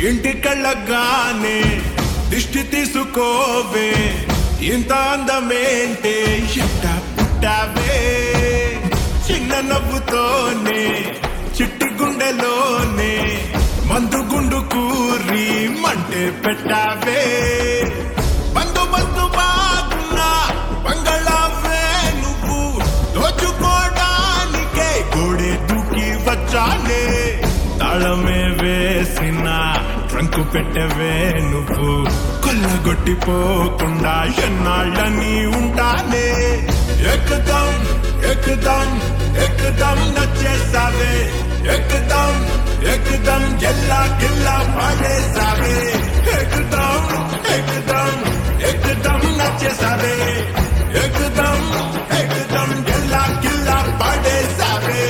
ఇంటికెళ్ళగానే దిష్టి తీసుకోవే ఇంత అందమేంటే ఎట్ట పుట్టావే చిన్న నవ్వుతోనే చిట్టి గుండెలోనే మందు గుండు కూరి మంటే పెట్టావే బంధు బంధు బాగున్నా బంగళావే నువ్వు దోచుకోవడానికే గోడే దూకి వచ్చానే తాళమే వేసిన ట్రంకు పెట్టవే నువ్వు కొల్లగొట్టిపోకుండా ఎన్నాళ్ళని ఉంటానే ఎక్కదం ఎక్కదం ఎక్కదం నచ్చేసావే ఎక్కదం ఎక్కదం ఎల్లా గిల్లా పాడేసావే ఎక్కదం ఎక్కదం ఎక్కదం నచ్చేసావే ఎక్కదం ఎక్కదం ఎల్లా గిల్లా పాడేసావే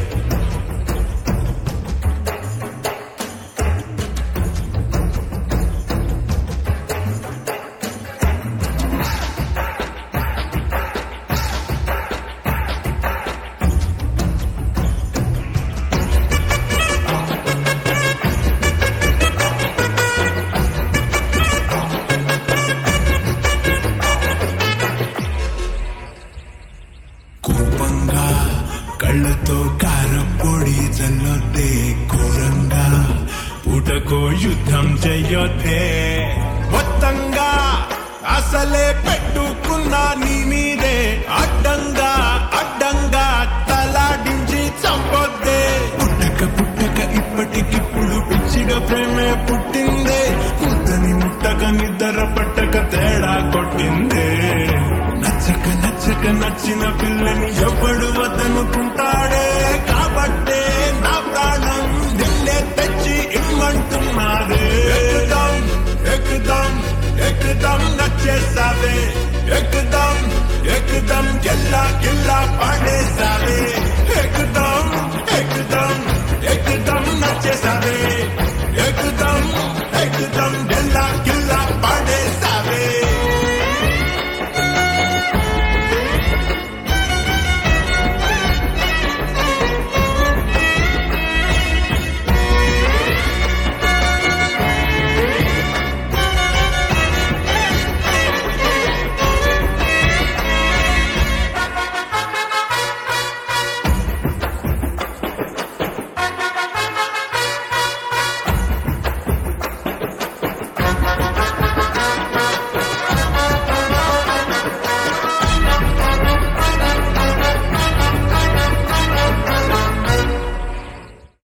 కళ్ళతో కారపొడి చల్లొద్దే ఘోరంగా పూటకో యుద్ధం చెయ్యొద్దే మొత్తంగా అసలే పెట్టుకున్నా నీ మీదే అడ్డంగా అడ్డంగా తలాడించి చంపొద్దే పుట్టక పుట్టక ఇప్పటికిప్పుడు పిచ్చిగా ప్రేమే పుట్టిందే ముద్దని ముట్టక నిద్ర పట్టక తేడా కొట్టిందే నచ్చక నచ్చక నచ్చిన పిల్లని ఎవడు వద్దనుకుంటాడే కాబట్టే నా ప్రాణం నిన్నే తెచ్చి ఇమ్మంటున్నారే ఎక్కుదాం ఎక్కుదాం ఎక్కుదాం నచ్చేసావే ఎక్కుదాం ఎక్కుదాం గిల్లా గిల్లా పాడేసావే